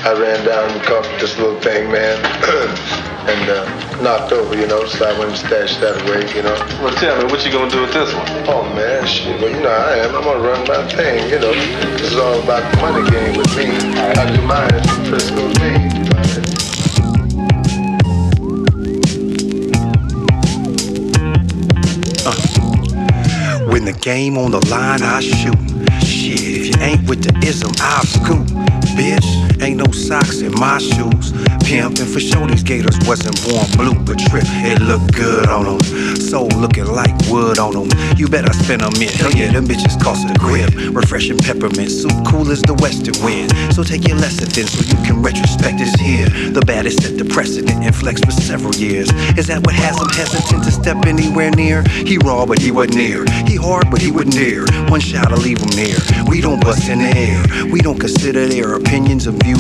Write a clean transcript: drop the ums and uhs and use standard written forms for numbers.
I ran down and caught this little thing, man, and knocked over, so I went and stashed that away. Well, tell me, what you gonna do with this one? Oh, man, shit, well, how I am. I'm gonna run my thing, This is all about the money game with me. I do mine at Frisco Maine, When the game on the line, I shoot. Shit, if you ain't with the ism, I'll scoop. Bitch, ain't no socks in my shoes. Pimpin' for sure these gators wasn't born blue, but trip, it looked good on them. Soul looking like wood on them. You better spin them in. Hell yeah, them bitches cost a grip. Refreshing peppermint soup, cool as the western wind. So take your lesson then so you can retrospect this here. The baddest set the precedent and flex for several years. Is that what has him hesitant to step anywhere near? He raw, but he wasn't near. He hard, but he wouldn't dare. One shot'll leave him near. We don't bust in the air. We don't consider their opinions of views